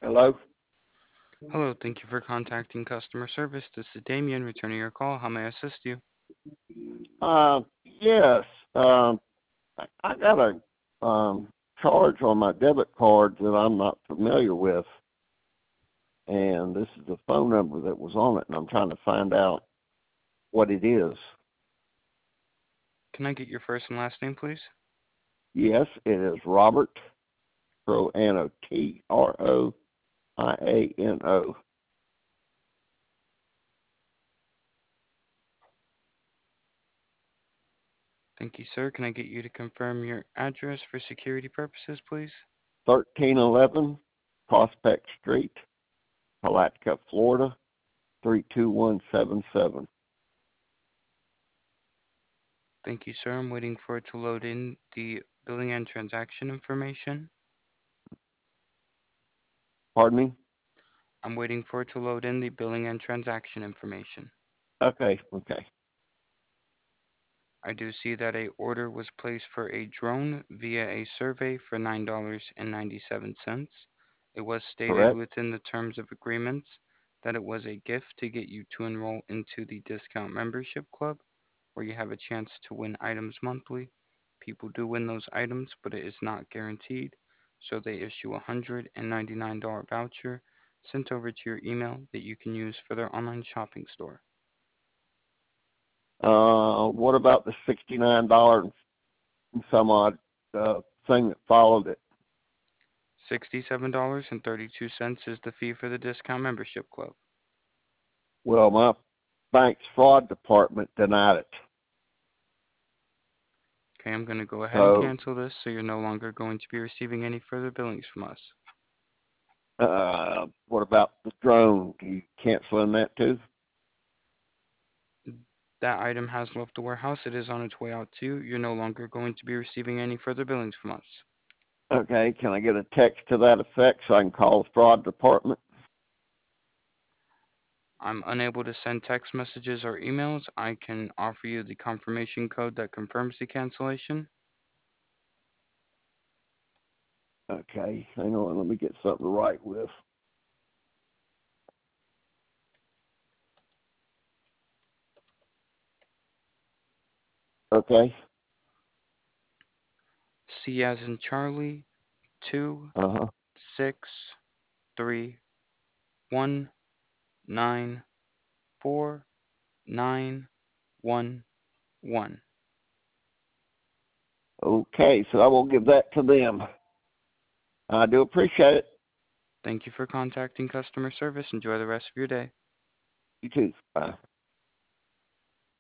Hello? Hello, thank you for contacting customer service. This is Damien returning your call. How may I assist you? Yes. I got a charge on my debit card that I'm not familiar with, and this is the phone number that was on it, and I'm trying to find out what it is. Can I get your first and last name, please? Yes, it is Robert Troiano, Troiano. Thank you, sir. Can I get you to confirm your address for security purposes, please? 1311 Prospect Street, Palatka, Florida, 32177. Thank you, sir. I'm waiting for it to load in the billing and transaction information. Pardon me? I'm waiting for it to load in the billing and transaction information. Okay. I do see that a order was placed for a drone via a survey for $9.97. It was stated Correct. within the terms of agreements that it was a gift to get you to enroll into the discount membership club, where you have a chance to win items monthly. People do win those items, but it is not guaranteed, so they issue a $199 voucher sent over to your email that you can use for their online shopping store. What about the $69 and some odd thing that followed it? $67.32 is the fee for the discount membership club. Well, my bank's fraud department denied it. Okay, I'm going to go ahead and So, cancel this so you're no longer going to be receiving any further billings from us. what about the drone? Can you cancel in that too? That item has left the warehouse. It is on its way out to you. You're no longer going to be receiving any further billings from us. Okay, can I get a text to that effect so I can call the fraud department? I'm unable to send text messages or emails. I can offer you the confirmation code that confirms the cancellation. Okay, hang on, let me get something to write with. Okay. C as in Charlie, 2, Uh-huh. 6, 3, 1, 9, 4, 9, 1, 1. Okay, so I will give that to them. I do appreciate it. Thank you for contacting customer service. Enjoy the rest of your day. You too. Bye.